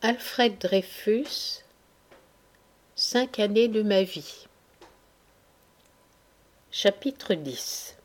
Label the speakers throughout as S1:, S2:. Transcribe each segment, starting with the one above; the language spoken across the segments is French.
S1: Alfred Dreyfus, 5 années de ma vie. Chapitre 10.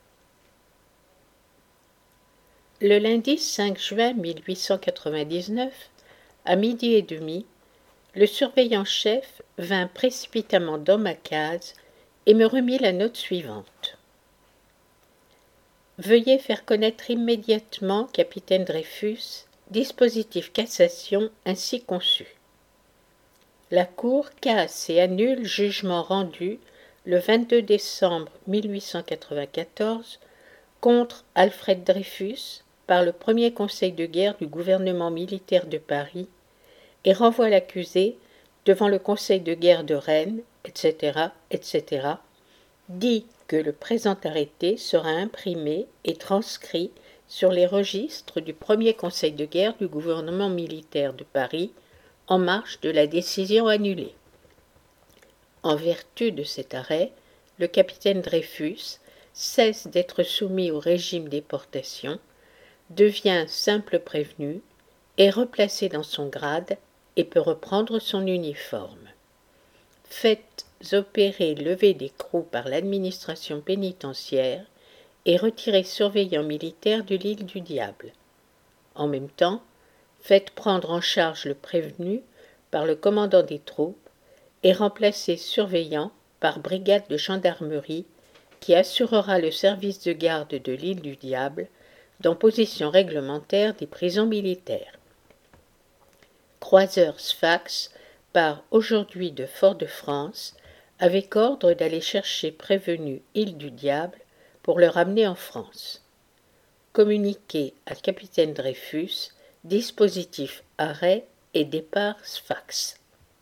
S1: Le lundi 5 juin 1899, à 12h30, le surveillant-chef vint précipitamment dans ma case et me remit la note suivante. Veuillez faire connaître immédiatement, capitaine Dreyfus, dispositif cassation ainsi conçu. La Cour casse et annule jugement rendu le 22 décembre 1894 contre Alfred Dreyfus par le premier conseil de guerre du gouvernement militaire de Paris et renvoie l'accusé devant le conseil de guerre de Rennes, etc., etc., dit que le présent arrêté sera imprimé et transcrit sur les registres du premier conseil de guerre du gouvernement militaire de Paris en marge de la décision annulée. En vertu de cet arrêt, le capitaine Dreyfus cesse d'être soumis au régime déportation, devient simple prévenu, est replacé dans son grade et peut reprendre son uniforme. Faites opérer levée d'écrou par l'administration pénitentiaire et retiré surveillant militaire de l'île du Diable. En même temps, faites prendre en charge le prévenu par le commandant des troupes et remplacer surveillant par brigade de gendarmerie qui assurera le service de garde de l'île du Diable dans position réglementaire des prisons militaires. Croiseur Sfax part aujourd'hui de Fort-de-France avec ordre d'aller chercher prévenu île du Diable pour le ramener en France. Communiqué à capitaine Dreyfus, dispositif arrêt et départ Sfax.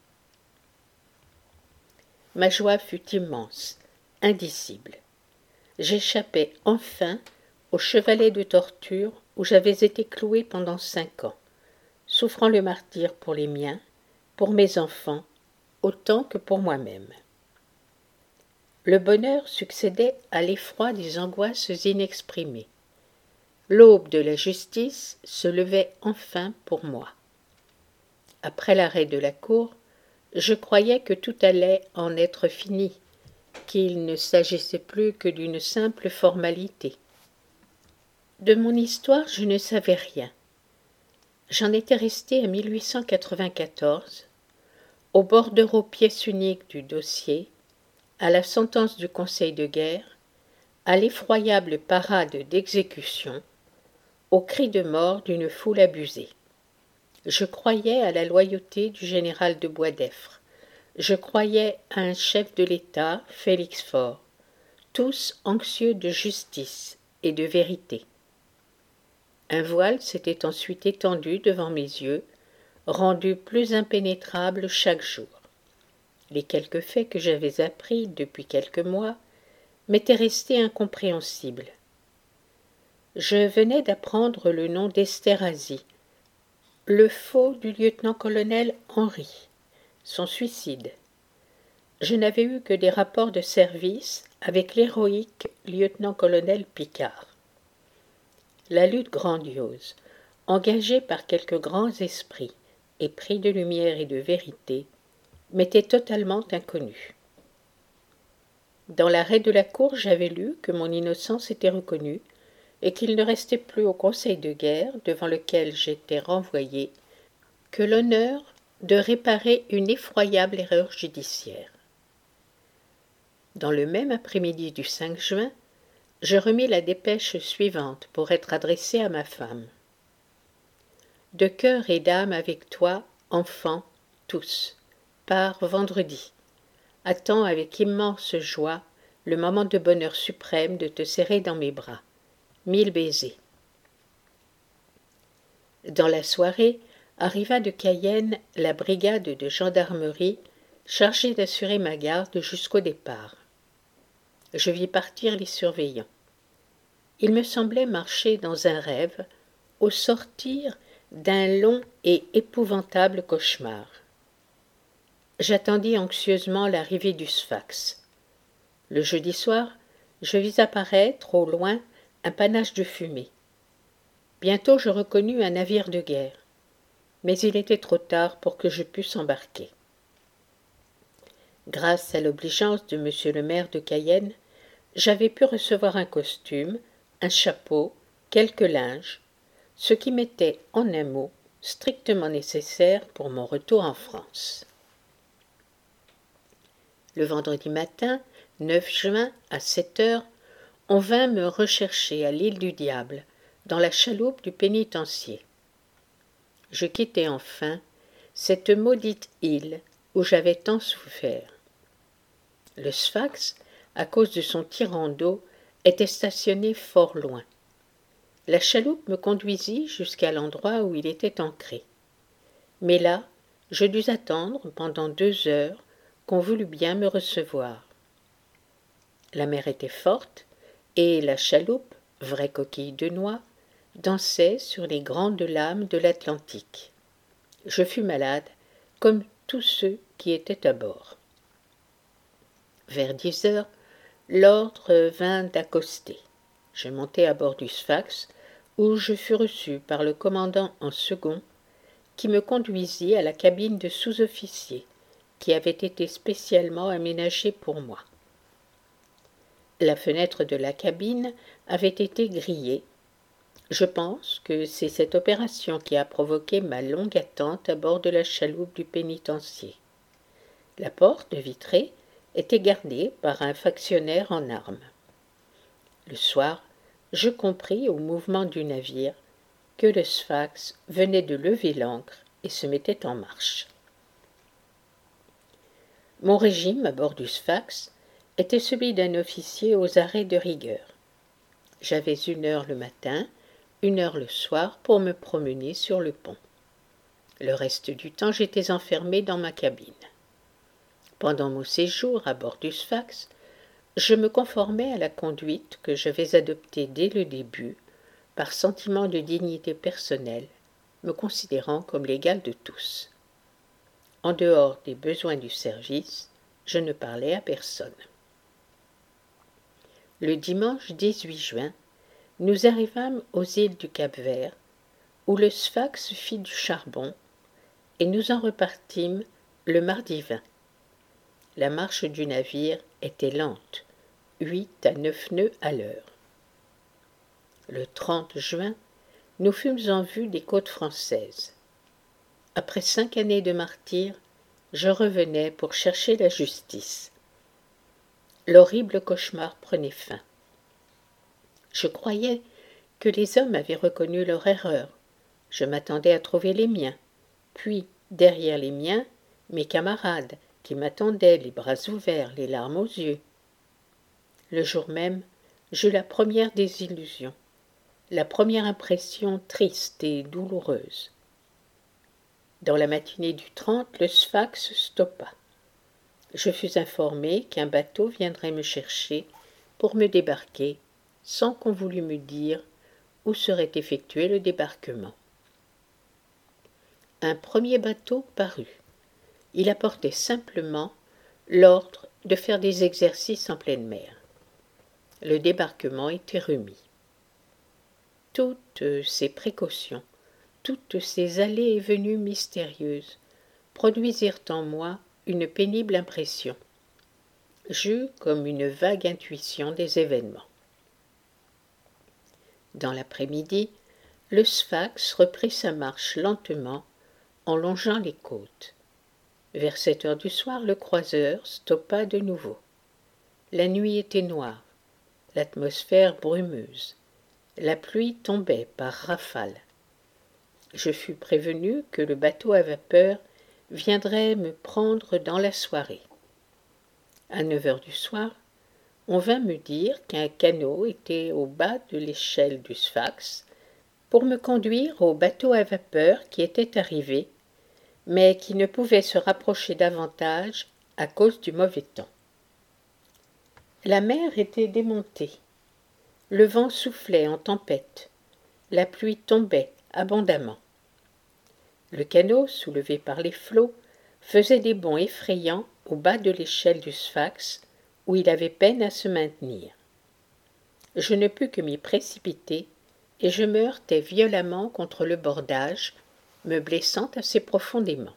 S1: Ma joie fut immense, indicible. J'échappais enfin au chevalet de torture où j'avais été cloué pendant 5 ans, souffrant le martyre pour les miens, pour mes enfants, autant que pour moi-même. Le bonheur succédait à l'effroi des angoisses inexprimées. L'aube de la justice se levait enfin pour moi. Après l'arrêt de la cour, je croyais que tout allait en être fini, qu'il ne s'agissait plus que d'une simple formalité. De mon histoire, je ne savais rien. J'en étais resté à 1894, au bordereau pièce unique du dossier, à la sentence du conseil de guerre, à l'effroyable parade d'exécution, au cri de mort d'une foule abusée. Je croyais à la loyauté du général de Boisdeffre. Je croyais à un chef de l'État, Félix Faure, tous anxieux de justice et de vérité. Un voile s'était ensuite étendu devant mes yeux, rendu plus impénétrable chaque jour. Les quelques faits que j'avais appris depuis quelques mois m'étaient restés incompréhensibles. Je venais d'apprendre le nom d'Esterhazy, le faux du lieutenant-colonel Henry, son suicide. Je n'avais eu que des rapports de service avec l'héroïque lieutenant-colonel Picard. La lutte grandiose, engagée par quelques grands esprits, épris de lumière et de vérité, m'était totalement inconnue. Dans l'arrêt de la cour, j'avais lu que mon innocence était reconnue et qu'il ne restait plus au conseil de guerre, devant lequel j'étais renvoyé, que l'honneur de réparer une effroyable erreur judiciaire. Dans le même après-midi du 5 juin, je remis la dépêche suivante pour être adressée à ma femme. De cœur et d'âme avec toi, enfants, tous, pars vendredi. Attends avec immense joie le moment de bonheur suprême de te serrer dans mes bras. 1000 baisers. Dans la soirée, arriva de Cayenne la brigade de gendarmerie chargée d'assurer ma garde jusqu'au départ. Je vis partir les surveillants. Il me semblait marcher dans un rêve au sortir d'un long et épouvantable cauchemar. J'attendis anxieusement l'arrivée du Sfax. Le jeudi soir, je vis apparaître au loin un panache de fumée. Bientôt je reconnus un navire de guerre. mais il était trop tard pour que je pusse embarquer. Grâce à l'obligeance de monsieur le maire de Cayenne, j'avais pu recevoir un costume, un chapeau, quelques linges, ce qui m'était, en un mot, strictement nécessaire pour mon retour en France. Le vendredi matin, 9 juin, à 7 heures, on vint me rechercher à l'île du Diable, dans la chaloupe du pénitencier. Je quittai enfin cette maudite île où j'avais tant souffert. Le Sphax, à cause de son tirant d'eau, était stationné fort loin. La chaloupe me conduisit jusqu'à l'endroit où il était ancré. Mais là, je dus attendre pendant 2 heures qu'on voulût bien me recevoir. La mer était forte, et la chaloupe, vraie coquille de noix, dansait sur les grandes lames de l'Atlantique. Je fus malade, comme tous ceux qui étaient à bord. Vers 10 heures, l'ordre vint d'accoster. Je montai à bord du Sphax, où je fus reçu par le commandant en second, qui me conduisit à la cabine de sous-officier, qui avait été spécialement aménagée pour moi. La fenêtre de la cabine avait été grillée. Je pense que c'est cette opération qui a provoqué ma longue attente à bord de la chaloupe du pénitencier. La porte, vitrée, était gardée par un factionnaire en armes. Le soir, je compris au mouvement du navire que le Sphax venait de lever l'ancre et se mettait en marche. Mon régime à bord du Sphax était celui d'un officier aux arrêts de rigueur. J'avais 1 heure le matin, 1 heure le soir pour me promener sur le pont. Le reste du temps, j'étais enfermé dans ma cabine. Pendant mon séjour à bord du Sphax, je me conformais à la conduite que j'avais adoptée dès le début, par sentiment de dignité personnelle, me considérant comme l'égal de tous. En dehors des besoins du service, je ne parlais à personne. Le dimanche 18 juin, nous arrivâmes aux îles du Cap-Vert, où le Sphax fit du charbon, et nous en repartîmes le mardi 20. La marche du navire était lente, 8 à 9 nœuds à l'heure. Le 30 juin, nous fûmes en vue des côtes françaises. Après 5 années de martyre, je revenais pour chercher la justice. L'horrible cauchemar prenait fin. Je croyais que les hommes avaient reconnu leur erreur. Je m'attendais à trouver les miens. Puis, derrière les miens, mes camarades, qui m'attendaient les bras ouverts, les larmes aux yeux. Le jour même, j'eus la première désillusion, la première impression triste et douloureuse. Dans la matinée du 30, le Sphax stoppa. Je fus informé qu'un bateau viendrait me chercher pour me débarquer, sans qu'on voulût me dire où serait effectué le débarquement. Un premier bateau parut. Il apportait simplement l'ordre de faire des exercices en pleine mer. Le débarquement était remis. Toutes ces précautions, toutes ces allées et venues mystérieuses produisirent en moi une pénible impression. J'eus comme une vague intuition des événements. Dans l'après-midi, le Sphax reprit sa marche lentement en longeant les côtes. Vers 7 heures du soir, le croiseur stoppa de nouveau. La nuit était noire, l'atmosphère brumeuse. La pluie tombait par rafales. Je fus prévenu que le bateau à vapeur viendrait me prendre dans la soirée. À 9 heures du soir, on vint me dire qu'un canot était au bas de l'échelle du Sphax pour me conduire au bateau à vapeur qui était arrivé, mais qui ne pouvait se rapprocher davantage à cause du mauvais temps. La mer était démontée. Le vent soufflait en tempête. La pluie tombait abondamment. Le canot, soulevé par les flots, faisait des bonds effrayants au bas de l'échelle du Sphax, où il avait peine à se maintenir. Je ne pus que m'y précipiter, et je me heurtai violemment contre le bordage, me blessant assez profondément.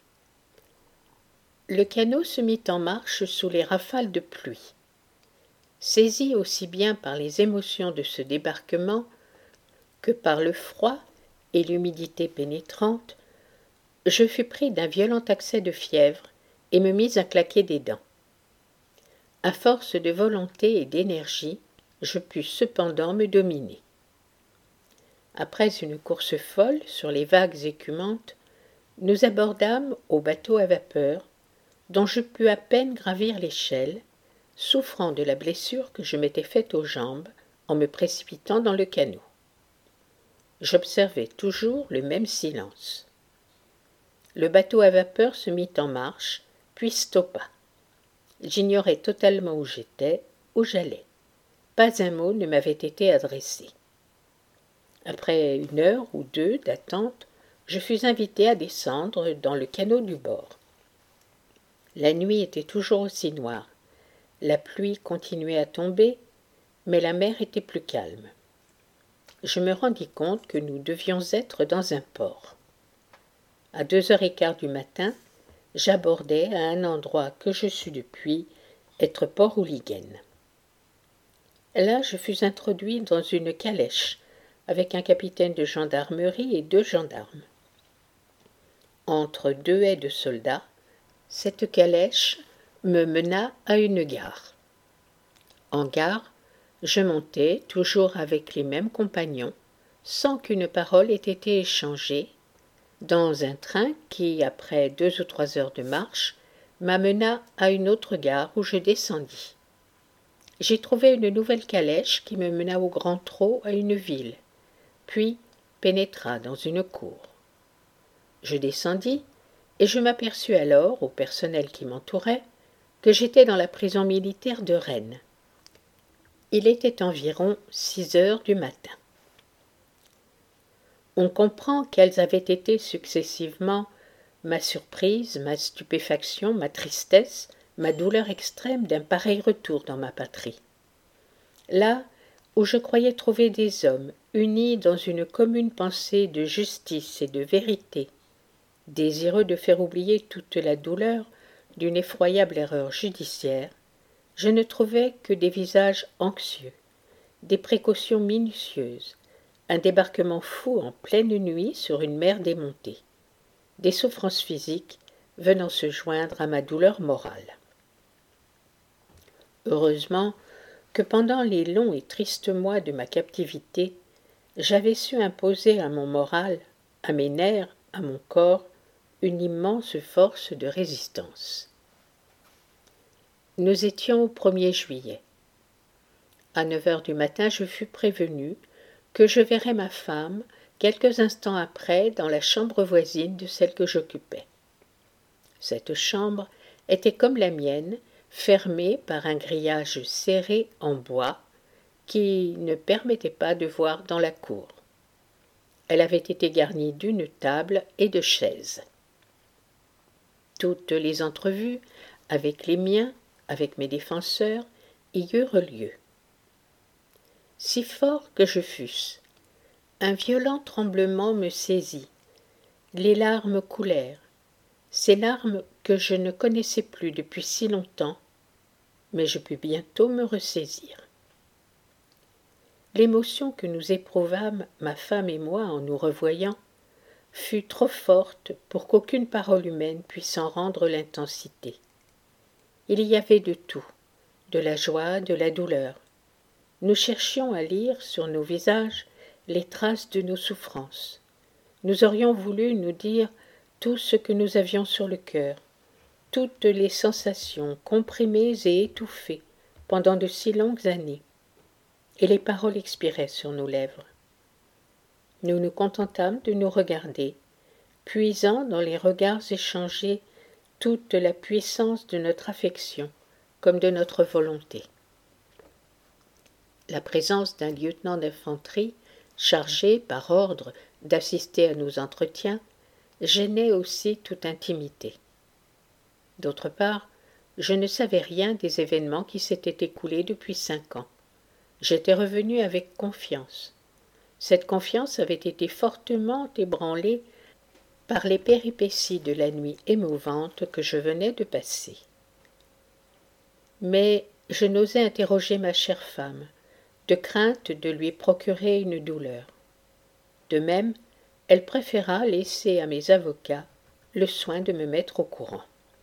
S1: Le canot se mit en marche sous les rafales de pluie. Saisi aussi bien par les émotions de ce débarquement que par le froid et l'humidité pénétrante, je fus pris d'un violent accès de fièvre et me mis à claquer des dents. À force de volonté et d'énergie, je pus cependant me dominer. Après une course folle sur les vagues écumantes, nous abordâmes au bateau à vapeur, dont je pus à peine gravir l'échelle, souffrant de la blessure que je m'étais faite aux jambes en me précipitant dans le canot. J'observais toujours le même silence. Le bateau à vapeur se mit en marche, puis stoppa. J'ignorais totalement où j'étais, où j'allais. Pas un mot ne m'avait été adressé. Après 1 heure ou 2 d'attente, je fus invité à descendre dans le canot du bord. La nuit était toujours aussi noire. La pluie continuait à tomber, mais la mer était plus calme. Je me rendis compte que nous devions être dans un port. À 2h15 du matin, j'abordai à un endroit que je sus depuis être Port Houlliguen. Là, je fus introduit dans une calèche avec un capitaine de gendarmerie et 2 gendarmes. Entre 2 haies de soldats, cette calèche me mena à une gare. En gare, je montai, toujours avec les mêmes compagnons, sans qu'une parole ait été échangée, dans un train qui, après 2 ou 3 heures de marche, m'amena à une autre gare où je descendis. J'y trouvai une nouvelle calèche qui me mena au grand trot à une ville, puis pénétra dans une cour. Je descendis, et je m'aperçus alors, au personnel qui m'entourait, que j'étais dans la prison militaire de Rennes. Il était environ 6 heures du matin. On comprend quelles avaient été successivement ma surprise, ma stupéfaction, ma tristesse, ma douleur extrême d'un pareil retour dans ma patrie. Là où je croyais trouver des hommes unis dans une commune pensée de justice et de vérité, désireux de faire oublier toute la douleur d'une effroyable erreur judiciaire, je ne trouvais que des visages anxieux, des précautions minutieuses, un débarquement fou en pleine nuit sur une mer démontée, des souffrances physiques venant se joindre à ma douleur morale. Heureusement que pendant les longs et tristes mois de ma captivité, j'avais su imposer à mon moral, à mes nerfs, à mon corps, une immense force de résistance. Nous étions au 1er juillet. À 9 heures du matin, je fus prévenu que je verrais ma femme quelques instants après dans la chambre voisine de celle que j'occupais. Cette chambre était comme la mienne, fermée par un grillage serré en bois qui ne permettait pas de voir dans la cour. Elle avait été garnie d'une table et de chaises. Toutes les entrevues, avec les miens, avec mes défenseurs, y eurent lieu. Si fort que je fusse, un violent tremblement me saisit, les larmes coulèrent, ces larmes que je ne connaissais plus depuis si longtemps, mais je pus bientôt me ressaisir. L'émotion que nous éprouvâmes, ma femme et moi, en nous revoyant, fut trop forte pour qu'aucune parole humaine puisse en rendre l'intensité. Il y avait de tout, de la joie, de la douleur. Nous cherchions à lire sur nos visages les traces de nos souffrances. Nous aurions voulu nous dire tout ce que nous avions sur le cœur, toutes les sensations comprimées et étouffées pendant de si longues années, et les paroles expiraient sur nos lèvres. Nous nous contentâmes de nous regarder, puisant dans les regards échangés toute la puissance de notre affection comme de notre volonté. La présence d'un lieutenant d'infanterie, chargé par ordre d'assister à nos entretiens, gênait aussi toute intimité. D'autre part, je ne savais rien des événements qui s'étaient écoulés depuis 5 ans. J'étais revenu avec confiance. Cette confiance avait été fortement ébranlée par les péripéties de la nuit émouvante que je venais de passer. Mais je n'osais interroger ma chère femme, de crainte de lui procurer une douleur. De même, elle préféra laisser à mes avocats le soin de me mettre au courant.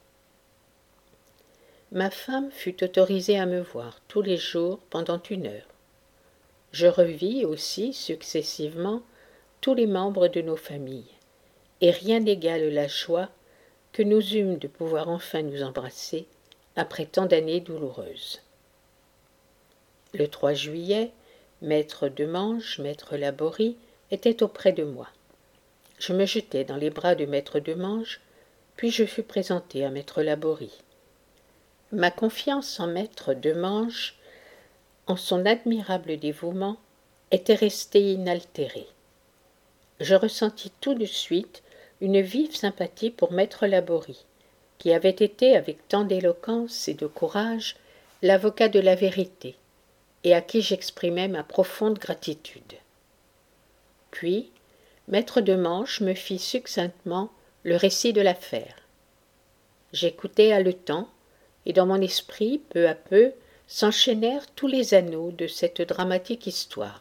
S1: Ma femme fut autorisée à me voir tous les jours pendant 1 heure. Je revis aussi successivement tous les membres de nos familles, et rien n'égale la joie que nous eûmes de pouvoir enfin nous embrasser après tant d'années douloureuses. Le 3 juillet, maître Demange, maître Laborie, était auprès de moi. Je me jetai dans les bras de maître Demange, puis je fus présenté à maître Laborie. Ma confiance en maître Demange, en son admirable dévouement, était restée inaltérée. Je ressentis tout de suite une vive sympathie pour maître Laborie, qui avait été avec tant d'éloquence et de courage l'avocat de la vérité, et à qui j'exprimais ma profonde gratitude. Puis, maître Demange me fit succinctement le récit de l'affaire. J'écoutais haletant, et dans mon esprit, peu à peu, s'enchaînèrent tous les anneaux de cette dramatique histoire.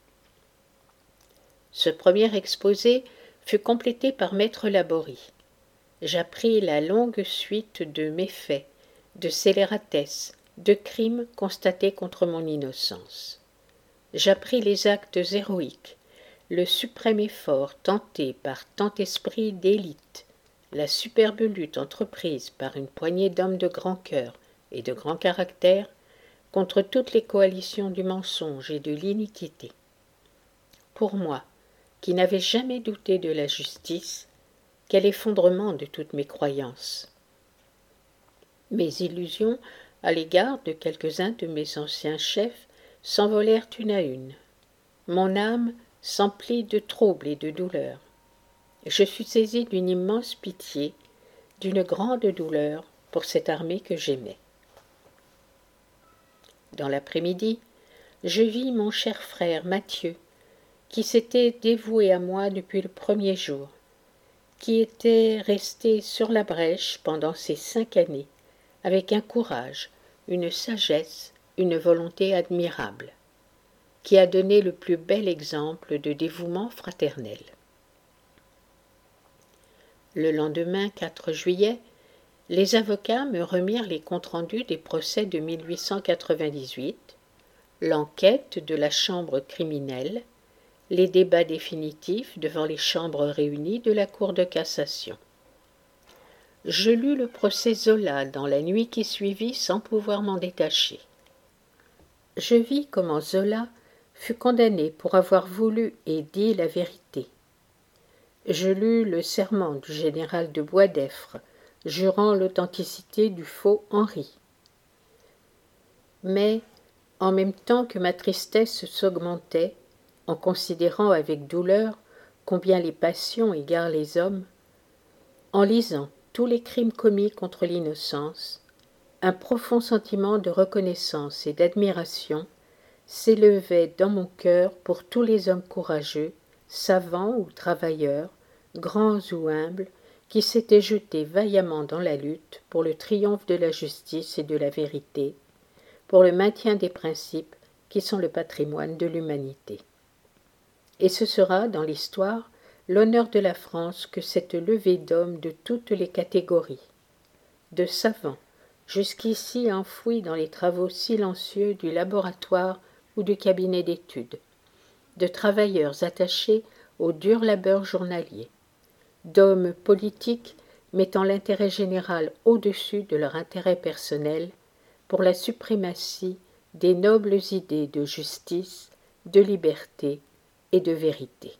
S1: Ce premier exposé fut complété par maître Laborie. J'appris la longue suite de méfaits, de scélératesses, de crimes constatés contre mon innocence. J'appris les actes héroïques, le suprême effort tenté par tant esprit d'élite, la superbe lutte entreprise par une poignée d'hommes de grand cœur et de grand caractère contre toutes les coalitions du mensonge et de l'iniquité. Pour moi, qui n'avais jamais douté de la justice, quel effondrement de toutes mes croyances. Mes illusions à l'égard de quelques-uns de mes anciens chefs s'envolèrent une à une. Mon âme s'emplit de troubles et de douleurs. Je fus saisi d'une immense pitié, d'une grande douleur pour cette armée que j'aimais. Dans l'après-midi, je vis mon cher frère Mathieu, qui s'était dévoué à moi depuis le premier jour, qui était resté sur la brèche pendant ces 5 années, avec un courage, une sagesse, une volonté admirables, qui a donné le plus bel exemple de dévouement fraternel. Le lendemain 4 juillet, les avocats me remirent les comptes rendus des procès de 1898, l'enquête de la chambre criminelle, les débats définitifs devant les chambres réunies de la Cour de cassation. Je lus le procès Zola dans la nuit qui suivit sans pouvoir m'en détacher. Je vis comment Zola fut condamné pour avoir voulu et dit la vérité. Je lus le serment du général de Boisdeffre, jurant l'authenticité du faux Henri. Mais, en même temps que ma tristesse s'augmentait, en considérant avec douleur combien les passions égarent les hommes, en lisant tous les crimes commis contre l'innocence, un profond sentiment de reconnaissance et d'admiration s'élevait dans mon cœur pour tous les hommes courageux, savants ou travailleurs, grands ou humbles, qui s'étaient jetés vaillamment dans la lutte pour le triomphe de la justice et de la vérité, pour le maintien des principes qui sont le patrimoine de l'humanité. Et ce sera, dans l'histoire, l'honneur de la France que cette levée d'hommes de toutes les catégories, de savants, jusqu'ici enfouis dans les travaux silencieux du laboratoire ou du cabinet d'études, de travailleurs attachés au dur labeur journalier, d'hommes politiques mettant l'intérêt général au-dessus de leur intérêt personnel pour la suprématie des nobles idées de justice, de liberté et de vérité.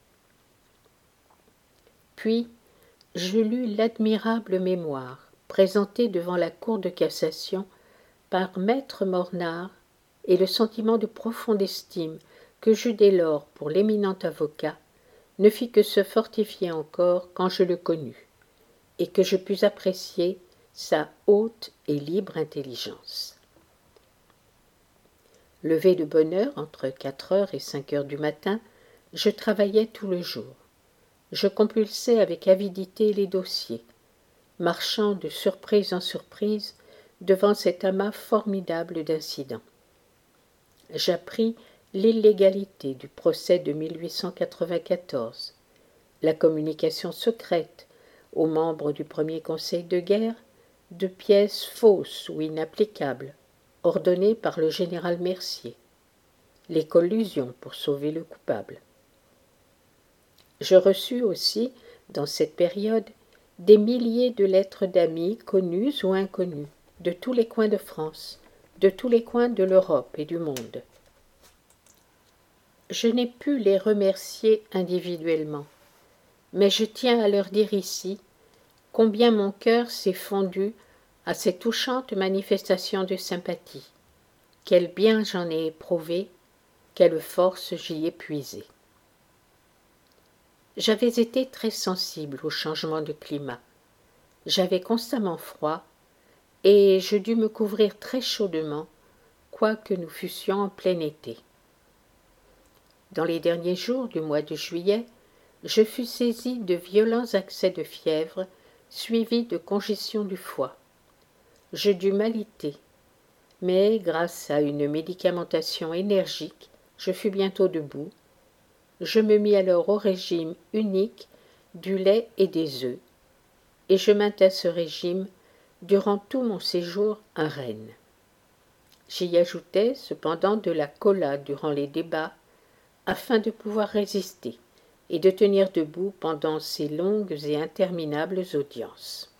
S1: Puis, je lus l'admirable mémoire présentée devant la Cour de cassation par maître Mornard et le sentiment de profonde estime que j'eus dès lors pour l'éminent avocat ne fit que se fortifier encore quand je le connus, et que je pus apprécier sa haute et libre intelligence. Levé de bonne heure entre 4 heures et 5 heures du matin, je travaillais tout le jour. je compulsais avec avidité les dossiers, marchant de surprise en surprise devant cet amas formidable d'incidents. J'appris l'illégalité du procès de 1894, la communication secrète aux membres du premier conseil de guerre de pièces fausses ou inapplicables, ordonnées par le général Mercier, les collusions pour sauver le coupable. Je reçus aussi, dans cette période, des milliers de lettres d'amis connus ou inconnus, de tous les coins de France, de tous les coins de l'Europe et du monde. Je n'ai pu les remercier individuellement, mais je tiens à leur dire ici combien mon cœur s'est fondu à ces touchantes manifestations de sympathie, quel bien j'en ai éprouvé, quelle force j'y ai puisée. J'avais été très sensible au changement de climat. J'avais constamment froid, et je dus me couvrir très chaudement, quoique nous fussions en plein été. Dans les derniers jours du mois de juillet, je fus saisi de violents accès de fièvre, suivis de congestion du foie. Je dus m'aliter, mais grâce à une médicamentation énergique, je fus bientôt debout. Je me mis alors au régime unique du lait et des œufs, et je maintins ce régime durant tout mon séjour à Rennes. J'y ajoutais cependant de la cola durant les débats, afin de pouvoir résister et de tenir debout pendant ces longues et interminables audiences.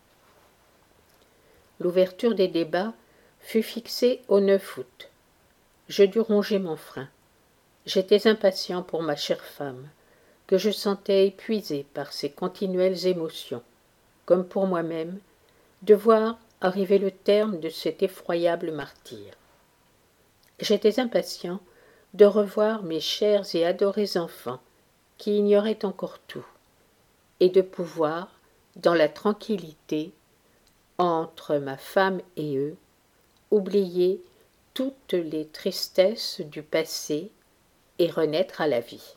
S1: L'ouverture des débats fut fixée au 9 août. Je dus ronger mon frein. J'étais impatient pour ma chère femme, que je sentais épuisée par ses continuelles émotions, comme pour moi-même, de voir arriver le terme de cet effroyable martyre. J'étais impatient de revoir mes chers et adorés enfants, qui ignoraient encore tout, et de pouvoir, dans la tranquillité, entre ma femme et eux, oublier toutes les tristesses du passé et renaître à la vie.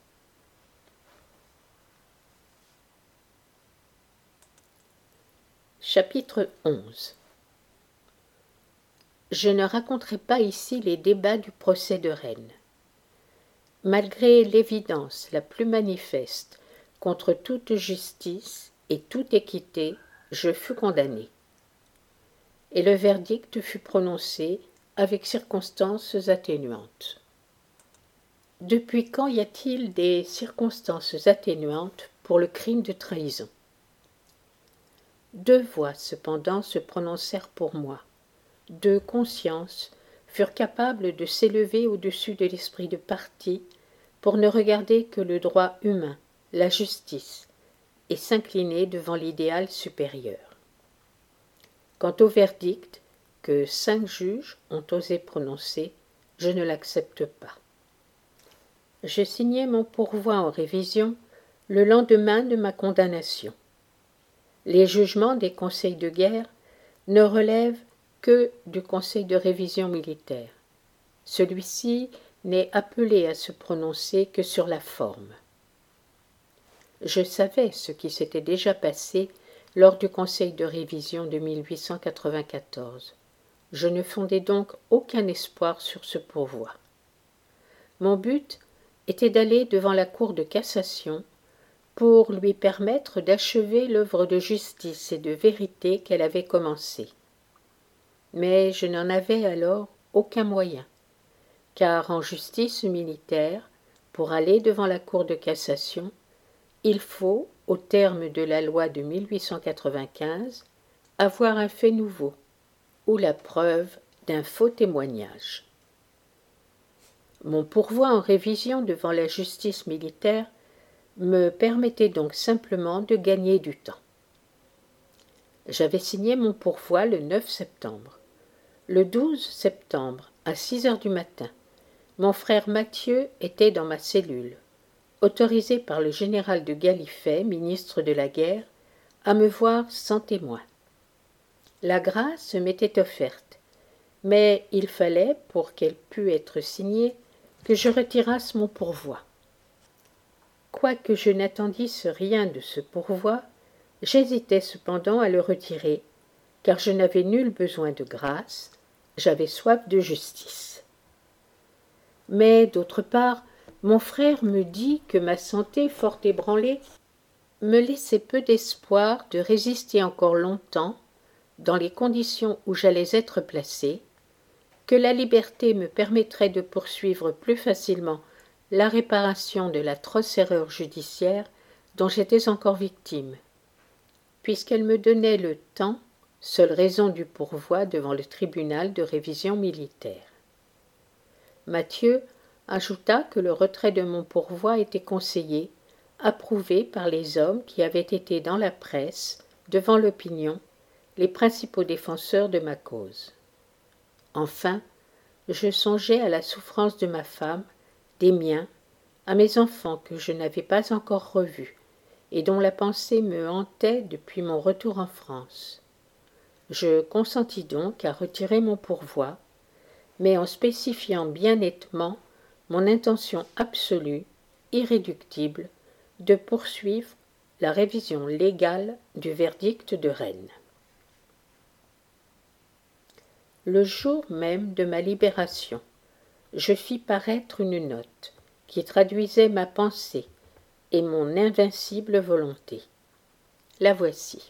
S1: Chapitre 11. Je ne raconterai pas ici les débats du procès de Rennes. Malgré l'évidence la plus manifeste contre toute justice et toute équité, je fus condamné. Et le verdict fut prononcé avec circonstances atténuantes. Depuis quand y a-t-il des circonstances atténuantes pour le crime de trahison? 2 voix cependant se prononcèrent pour moi. 2 consciences furent capables de s'élever au-dessus de l'esprit de parti pour ne regarder que le droit humain, la justice, et s'incliner devant l'idéal supérieur. Quant au verdict que 5 juges ont osé prononcer, je ne l'accepte pas. Je signai mon pourvoi en révision le lendemain de ma condamnation. Les jugements des conseils de guerre ne relèvent que du conseil de révision militaire. Celui-ci n'est appelé à se prononcer que sur la forme. Je savais ce qui s'était déjà passé lors du conseil de révision de 1894. Je ne fondais donc aucun espoir sur ce pourvoi. Mon but était d'aller devant la Cour de cassation pour lui permettre d'achever l'œuvre de justice et de vérité qu'elle avait commencée. Mais je n'en avais alors aucun moyen, car en justice militaire, pour aller devant la Cour de cassation, il faut, au terme de la loi de 1895, avoir un fait nouveau, ou la preuve d'un faux témoignage. Mon pourvoi en révision devant la justice militaire me permettait donc simplement de gagner du temps. J'avais signé mon pourvoi le 9 septembre. Le 12 septembre, à 6 heures du matin, mon frère Mathieu était dans ma cellule, autorisé par le général de Gallifet, ministre de la guerre, à me voir sans témoin. La grâce m'était offerte, mais il fallait, pour qu'elle pût être signée, que je retirasse mon pourvoi. Quoique je n'attendisse rien de ce pourvoi, j'hésitais cependant à le retirer, car je n'avais nul besoin de grâce, j'avais soif de justice. Mais, d'autre part, mon frère me dit que ma santé fort ébranlée me laissait peu d'espoir de résister encore longtemps dans les conditions où j'allais être placé, que la liberté me permettrait de poursuivre plus facilement la réparation de l'atroce erreur judiciaire dont j'étais encore victime, puisqu'elle me donnait le temps, seule raison du pourvoi devant le tribunal de révision militaire. Mathieu ajouta que le retrait de mon pourvoi était conseillé, approuvé par les hommes qui avaient été dans la presse, devant l'opinion, les principaux défenseurs de ma cause. Enfin, je songeais à la souffrance de ma femme, des miens, à mes enfants que je n'avais pas encore revus, et dont la pensée me hantait depuis mon retour en France. Je consentis donc à retirer mon pourvoi, mais en spécifiant bien nettement mon intention absolue, irréductible, de poursuivre la révision légale du verdict de Rennes. Le jour même de ma libération, je fis paraître une note qui traduisait ma pensée et mon invincible volonté. La voici.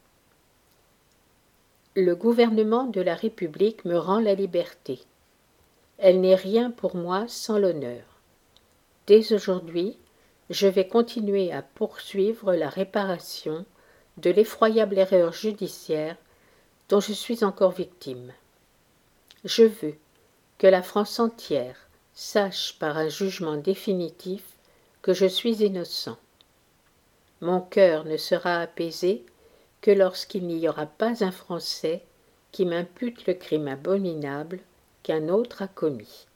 S1: Le gouvernement de la République me rend la liberté. Elle n'est rien pour moi sans l'honneur. Dès aujourd'hui, je vais continuer à poursuivre la réparation de l'effroyable erreur judiciaire dont je suis encore victime. Je veux que la France entière sache par un jugement définitif que je suis innocent. Mon cœur ne sera apaisé que lorsqu'il n'y aura pas un Français qui m'impute le crime abominable qu'un autre a commis.